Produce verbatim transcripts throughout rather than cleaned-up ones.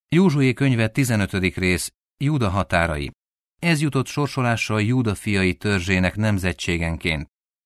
Józsué könyve tizenötödik rész. Júda határai. Ez jutott sorsolással Júda fiai törzsének nemzetségenként.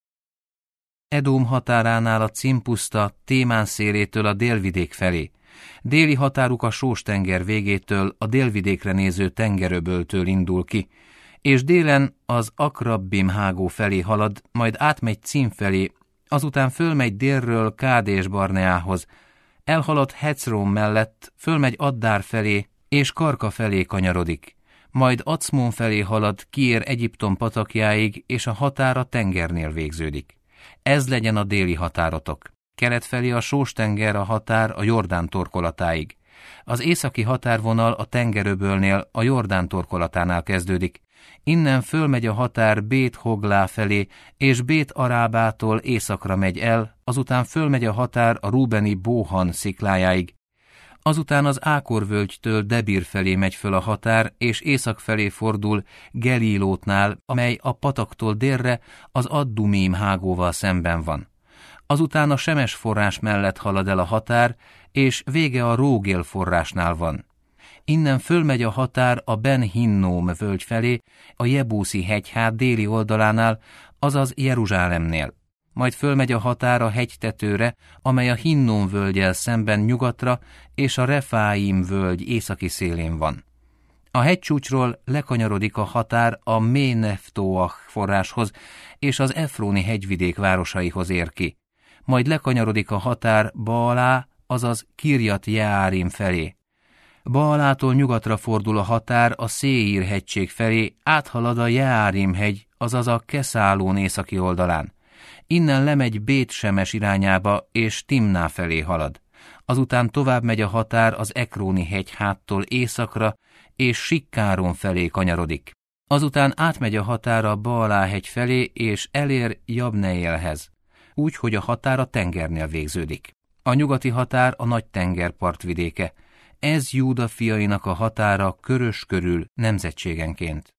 Edóm határánál a Cimpuszta Témán szélétől a délvidék felé. Déli határuk a Sós-tenger végétől a délvidékre néző tengeröböltől indul ki, és délen az Akrabbim hágó felé halad, majd átmegy Cim felé, azután fölmegy délről Kádés Barneához, elhalad Hecrón mellett, fölmegy Addár felé, és Karka felé kanyarodik, majd Acmón felé halad, kiér Egyiptom patakjáig, és a határ a tengernél végződik. Ez legyen a déli határotok. Kelet felé a Sós-tenger a határ a Jordán torkolatáig. Az északi határvonal a tengeröbölnél a Jordán torkolatánál kezdődik. Innen fölmegy a határ Bét-Hoglá felé, és Bét-Arábától északra megy el, azután fölmegy a határ a rúbeni Bóhan sziklájáig. Azután az Ákor-völgytől Debir felé megy föl a határ, és észak felé fordul Gelilótnál, amely a pataktól délre az Addumím hágóval szemben van. Azután a Semes forrás mellett halad el a határ, és vége a Rógél forrásnál van. Innen fölmegy a határ a Ben Hinnóm völgy felé, a Jebúszi hegyhát déli oldalánál, azaz Jeruzsálemnél. Majd fölmegy a határ a hegytetőre, amely a Hinnóm völgyel szemben nyugatra, és a Refáim völgy északi szélén van. A hegycsúcsról lekanyarodik a határ a Méneftóach forráshoz, és az Efróni hegyvidék városaihoz ér ki. Majd lekanyarodik a határ Baalá, azaz Kirjat Jeárim felé. Baalától nyugatra fordul a határ a Széír hegység felé, áthalad a Jeárim hegy, azaz a Keszálón északi oldalán. Innen lemegy Bét-Semes irányába, és Timná felé halad. Azután tovább megy a határ az Ekróni hegyháttól északra, és Sikkáron felé kanyarodik. Azután átmegy a határ a Baalá hegy felé, és elér Jabneélhez, úgy, hogy a határ a tengernél végződik. A nyugati határ a nagy tenger partvidéke. Ez Júda fiainak a határa körös körül nemzetségenként.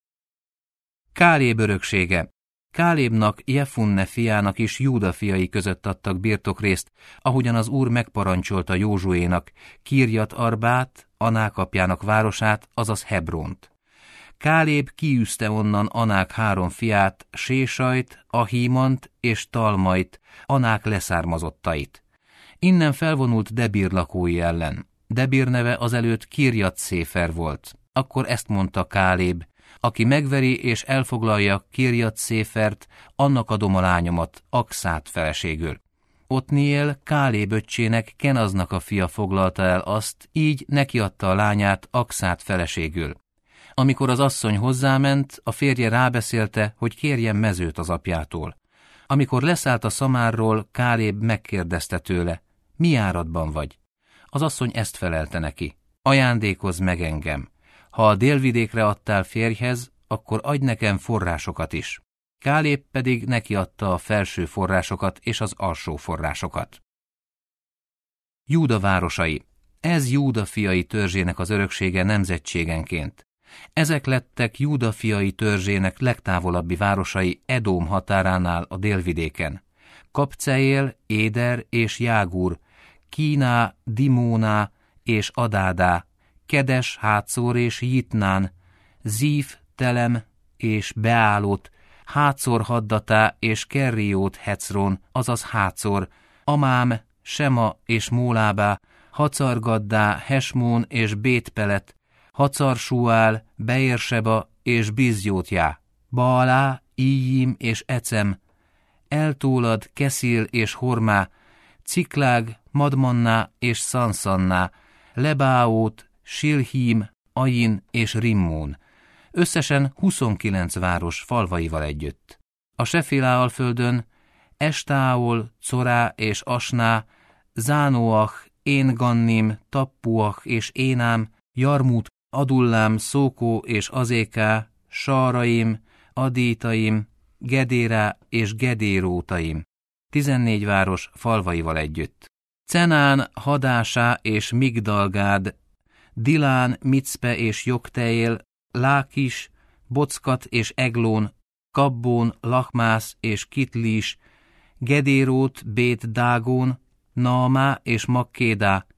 Kálép öröksége. Kálébnak, Jefunne fiának is Júda fiai között adtak birtokrészt, ahogyan az Úr megparancsolta Józsuénak, Kirjat Arbát, Anák apjának városát, azaz Hebront. Kálép kiűzte onnan Anák három fiát, Sésajt, Ahímant és Talmait, Anák leszármazottait. Innen felvonult Debir lakói ellen. Debir neve azelőtt Kirjat Széfer volt. Akkor ezt mondta Kálép: aki megveri és elfoglalja Kirjat Széfert, annak adom a lányomat, Akszát feleségül. Otniel, Kálép öccsének, Kenaznak a fia foglalta el azt, így nekiadta a lányát Akszát feleségül. Amikor az asszony hozzáment, a férje rábeszélte, hogy kérjen mezőt az apjától. Amikor leszállt a szamárról, Kálép megkérdezte tőle: mi áradban vagy? Az asszony ezt felelte neki: ajándékozz meg engem. Ha a délvidékre adtál férjhez, akkor adj nekem forrásokat is. Kálép pedig neki adta a felső forrásokat és az alsó forrásokat. Júda városai. Ez Júda fiai törzsének az öröksége nemzetségenként. Ezek lettek Júda fiai törzsének legtávolabbi városai Edóm határánál a délvidéken. Kapceél, Éder és Jágúr, Kíná, Dimóná és Adádá, Kedes, Hátszor és Jitnán, Zíf, Telem és Beálot, Hátszor Haddatá és Kerriót Hecrón, azaz Hátszor, Amám, Sema és Mólábá, Hacargaddá, Hesmón és Bétpelet, Hacarsúál, Beérseba és Bizjótjá, Baalá, Íjim és Ecem, Eltólad, Keszil és Hormá, Ciklág, Madmanná és Szanszanná, Lebáót, Silhím, Ain és Rimmón. Összesen huszonkilenc város falvaival együtt. A Sefilá alföldön Estáol, Corá és Asná, Zánóach, Én-Gannim, Tappuach és Énám, Jarmút, Adullám, Szókó és Azéká, Sáraim, Adítaim, Gedérá és Gedérótaim. Tizennégy város falvaival együtt. Cenán, Hadásá és Migdalgád, Dilán, Micpe és Jokteél, Lákis, Bockat és Eglón, Kabbón, Lachmász és Kitlis, Gedérót, Bét Dágón, Naamá és Makkédá,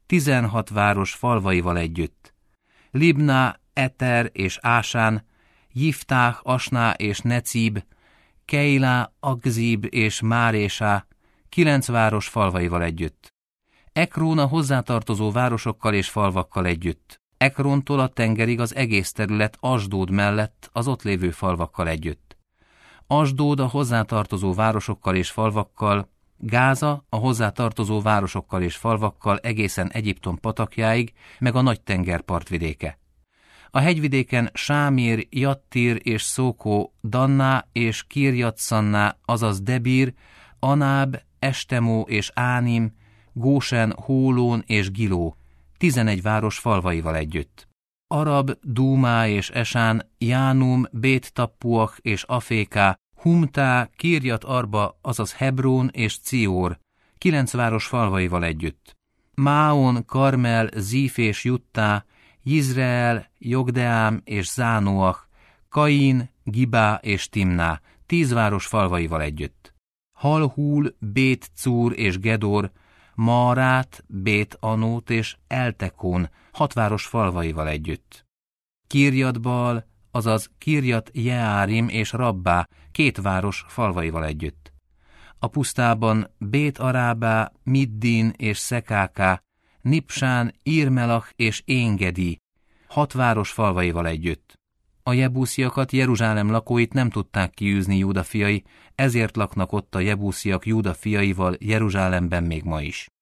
tizenhat város falvaival együtt. Libná, Eter és Ásán, Jiftách, Asná és Necíb, Keilá, Akzíb és Márésá, kilenc város falvaival együtt. Ekrón a hozzátartozó városokkal és falvakkal együtt. Ekrontól a tengerig az egész terület Asdód mellett az ott lévő falvakkal együtt. Asdód a hozzátartozó városokkal és falvakkal, Gáza a hozzátartozó városokkal és falvakkal egészen Egyiptom patakjáig, meg a nagy tenger partvidéke. A hegyvidéken Sámír, Jattír és Szókó, Danná és Kirjatszanná, azaz Debír, Anáb, Estemó és Ánim, Gósen, Hólón és Giló, tizenegy város falvaival együtt. Arab, Dúmá és Esán, Jánum, Bét-Tappuach és Aféká, Humtá, Kirjat Arba, azaz Hebrón és Cior, kilenc város falvaival együtt. Máon, Karmel, Zíf és Juttá, Jizreel, Jogdeám és Zánoach, Kain, Gibá és Timná, tíz város falvaival együtt. Halhul, Bét-Cúr és Gedor, Marát, Bét-Anót és Eltekón, hat város falvaival együtt. Kirjatbal, azaz Kirjat Jeárim és Rabbá, két város falvaival együtt. A pusztában Bét-Arábá, Middin és Szekáká, Nipsán, Irmelach és Éngedi, hat város falvaival együtt. A jebúsziakat, Jeruzsálem lakóit nem tudták kiűzni Júda fiai, ezért laknak ott a jebúsziak Júda fiaival Jeruzsálemben még ma is.